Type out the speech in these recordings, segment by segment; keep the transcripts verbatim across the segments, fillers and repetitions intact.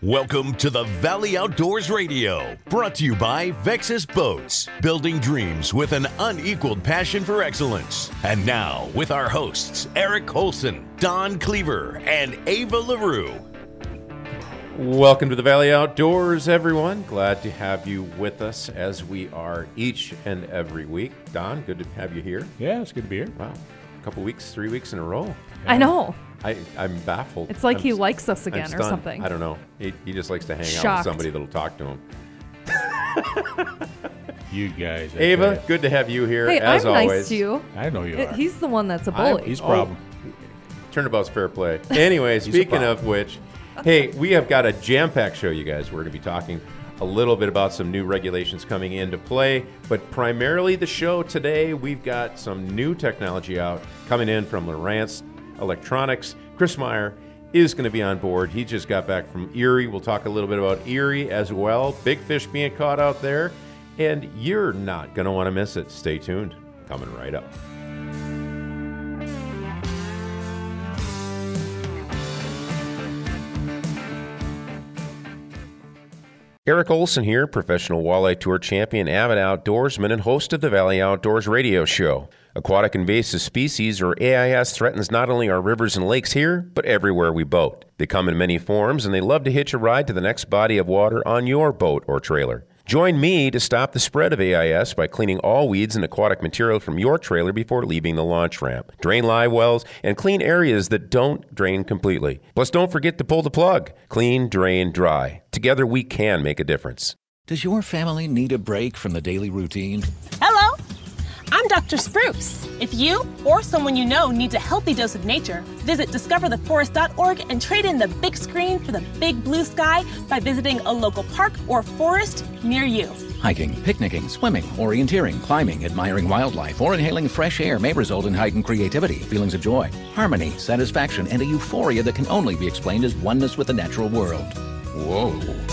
Welcome to the Valley Outdoors Radio, brought to you by Vexus Boats, building dreams with an unequaled passion for excellence. And now, with our hosts, Eric Holson, Don Cleaver, and Ava LaRue. Welcome to the Valley Outdoors, everyone. Glad to have you with us as we are each and every week. Don, good to have you here. Yeah, it's good to be here. Wow, a couple weeks, three weeks in a row. Yeah. I know. I, I'm baffled. It's like I'm, he likes us again or something. I don't know. He, he just likes to hang Shocked. out with somebody that'll talk to him. You guys. Ava, good to have you here, hey, as I'm always. nice to you. I know you are. He's the one that's a bully. I'm, he's a problem. Oh, turnabout's fair play. Anyway, speaking of which, hey, we have got a jam-packed show, you guys. We're going to be talking a little bit about some new regulations coming into play, but primarily the show today, we've got some new technology out coming in from Lowrance Electronics. Chris Meyer is going to be on board. He just got back from Erie. We'll talk a little bit about Erie as well. Big fish being caught out there, and you're not going to want to miss it. Stay tuned. Coming right up. Eric Olson here, professional walleye tour champion, avid outdoorsman, and host of the Valley Outdoors Radio Show. Aquatic invasive species, or A I S, threatens not only our rivers and lakes here, but everywhere we boat. They come in many forms, and they love to hitch a ride to the next body of water on your boat or trailer. Join me to stop the spread of A I S by cleaning all weeds and aquatic material from your trailer before leaving the launch ramp. Drain live wells and clean areas that don't drain completely. Plus, don't forget to pull the plug. Clean, drain, dry. Together, we can make a difference. Does your family need a break from the daily routine? Hello, I'm Doctor Spruce. If you or someone you know needs a healthy dose of nature, visit discover the forest dot org and trade in the big screen for the big blue sky by visiting a local park or forest near you. Hiking, picnicking, swimming, orienteering, climbing, admiring wildlife, or inhaling fresh air may result in heightened creativity, feelings of joy, harmony, satisfaction, and a euphoria that can only be explained as oneness with the natural world. Whoa.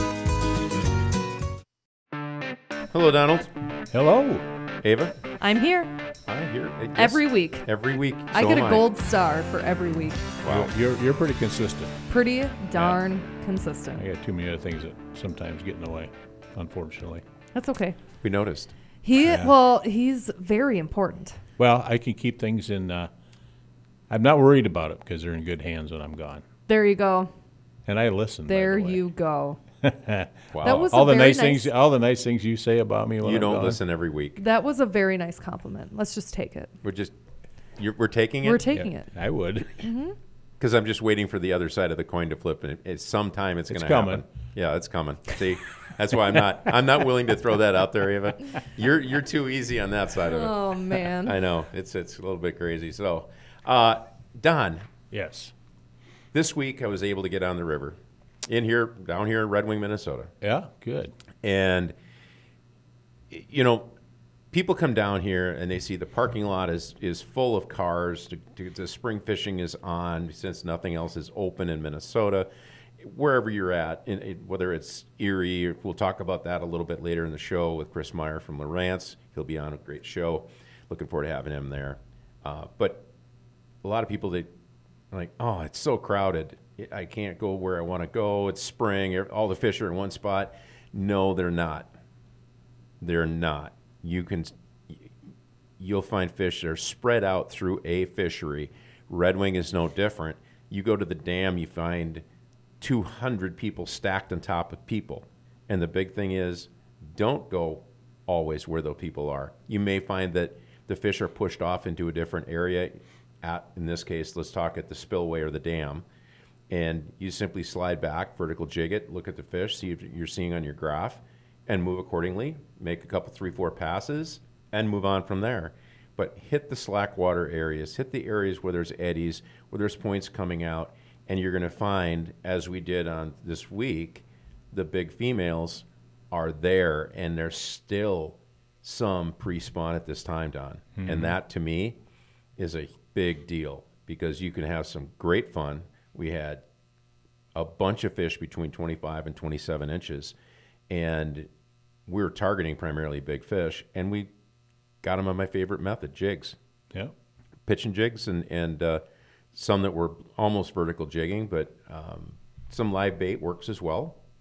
Hello, Donald. Hello. Ava. I'm here. I'm here. Yes. Every week. Every week. I So get am a gold star for every week. Wow. You're, you're, you're pretty consistent. Pretty darn I consistent. got too many other things that sometimes get in the way, unfortunately. That's okay. We noticed. He, Yeah. well, he's very important. Well, I can keep things in. Uh, I'm not worried about it because they're in good hands when I'm gone. There you go. And I listen. There by the way. you go. Wow. That was all a the very nice things. All the nice things you say about me when you I'm don't gone. listen every week. That was a very nice compliment. Let's just take it. We're just, you're, we're taking it? We're taking Yeah, it. I would. Because I'm just waiting for the other side of the coin to flip, and it, it's sometime it's, It's going to happen. coming. Yeah, it's coming. See, that's why I'm not. I'm not willing to throw that out there, Eva. You're you're too easy on that side of it. Oh, man. I know it's it's a little bit crazy. So, uh, Don, Yes. this week I was able to get on the river, in here, down here in Red Wing, Minnesota, Yeah. Good. and you know, people come down here and they see the parking lot is, is full of cars. To, to, the spring fishing is on since nothing else is open in Minnesota. Wherever you're at, in, in, whether it's Erie, we'll talk about that a little bit later in the show with Chris Meyer from Lowrance. He'll be on a great show. Looking forward to having him there. Uh, but a lot of people, they are like, oh, it's so crowded. I can't go where I want to go. It's spring. All the fish are in one spot. No, they're not. They're not. You can, you'll find fish that are spread out through a fishery. Red Wing is no different. You go to the dam, you find two hundred people stacked on top of people. And the big thing is, don't go always where those people are. You may find that the fish are pushed off into a different area. At, in this case, let's talk at the spillway or the dam. And you simply slide back, vertical jig it, look at the fish, see if you're seeing on your graph, and move accordingly. Make a couple, three, four passes, and move on from there. But hit the slack water areas, hit the areas where there's eddies, where there's points coming out, and you're going to find, as we did on this week, the big females are there, and there's still some pre-spawn at this time, Don. Mm-hmm. And that, to me, is a big deal because you can have some great fun. We had a bunch of fish between twenty-five and twenty-seven inches, and we were targeting primarily big fish, and we got them on my favorite method, jigs. Yeah. Pitching jigs and, and uh, some that were almost vertical jigging, but um, some live bait works as well.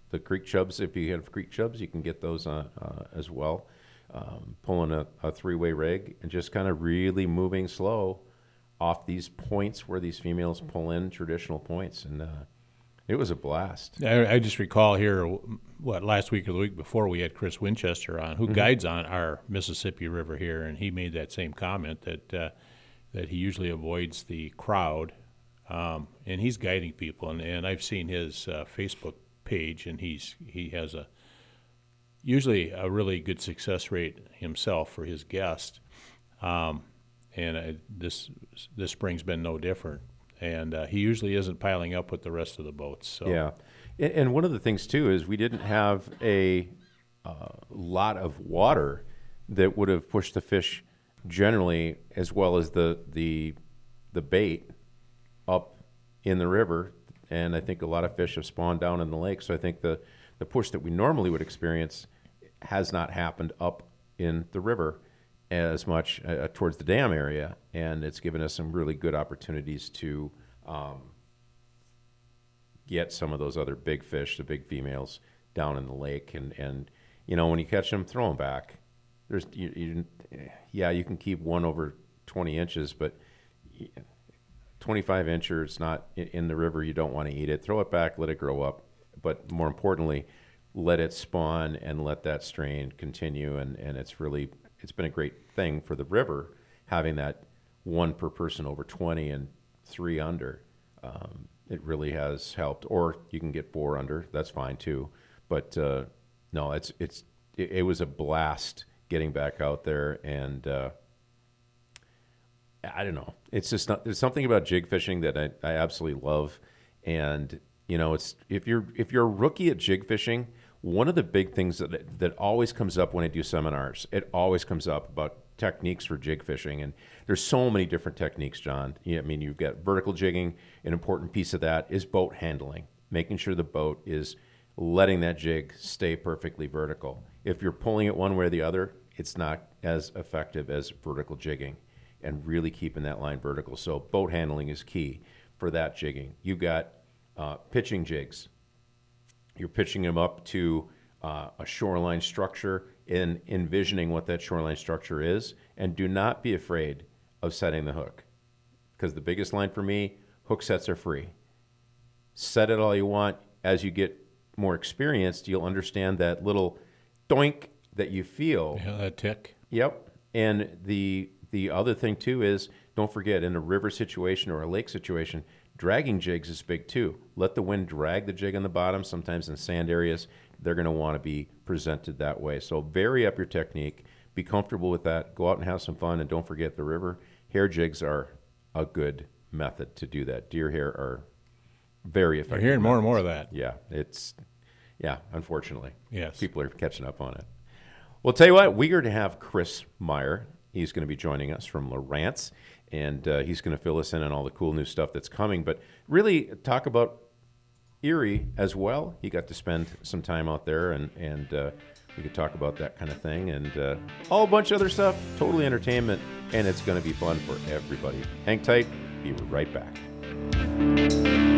the creek chubs. If you have creek chubs, you can get those uh, uh, as well. Um, pulling a, a three-way rig and just kind of really moving slow off these points where these females pull in traditional points. And uh, it was a blast. I, I just recall here, what, last week or the week before, we had Chris Winchester on, who mm-hmm. guides on our Mississippi River here, and he made that same comment that uh, that he usually avoids the crowd, um, and he's guiding people. And, and I've seen his uh, Facebook page, and he's he has a usually a really good success rate himself for his guests, um, and uh, this this spring's been no different. And uh, he usually isn't piling up with the rest of the boats. So. Yeah, and, and one of the things too is we didn't have a uh, lot of water that would have pushed the fish generally, as well as the the the bait up in the river. And I think a lot of fish have spawned down in the lake. So I think the the push that we normally would experience has not happened up in the river as much uh, towards the dam area, and it's given us some really good opportunities to um, get some of those other big fish, the big females, down in the lake. And, and you know, when you catch them, throw them back. There's, you, you, yeah, you can keep one over twenty inches, but twenty-five inches not in, in the river, you don't want to eat it. Throw it back, let it grow up. But more importantly, let it spawn and let that strain continue. And, and it's really, it's been a great thing for the river, having that one per person over twenty and three under. Um, it really has helped. Or you can get four under, that's fine too. But uh, no, it's it's it, it was a blast getting back out there. And uh, I don't know, it's just not, there's something about jig fishing that I, I absolutely love. And you know, it's if you're if you're a rookie at jig fishing, one of the big things that that always comes up when I do seminars, it always comes up about techniques for jig fishing. And there's so many different techniques, John. Yeah, I mean, you've got vertical jigging. An important piece of that is boat handling, making sure the boat is letting that jig stay perfectly vertical. If you're pulling it one way or the other, it's not as effective as vertical jigging, and really keeping that line vertical. So boat handling is key for that jigging. You've got uh, pitching jigs. You're pitching them up to uh, a shoreline structure and envisioning what that shoreline structure is. And do not be afraid of setting the hook, because the biggest line for me, hook sets are free. Set it all you want. As you get more experienced, you'll understand that little doink that you feel. Yeah, that tick. Yep. And the the other thing too is, don't forget, in a river situation or a lake situation, dragging jigs is big too. Let the wind drag the jig on the bottom. Sometimes in sand areas, they're going to want to be presented that way. So vary up your technique. Be comfortable with that. Go out and have some fun. And don't forget, the river hair jigs are a good method to do that. Deer hair are very effective. You're hearing methods. more and more of that. Yeah, it's, yeah, unfortunately. Yes. People are catching up on it. Well, tell you what, we are to have Chris Meyer. He's going to be joining us from Lowrance, and uh, he's going to fill us in on all the cool new stuff that's coming. But really talk about Erie as well. He got to spend some time out there, and, and uh, we could talk about that kind of thing and uh, all a bunch of other stuff. Totally entertainment, and it's going to be fun for everybody. Hang tight. Be right back.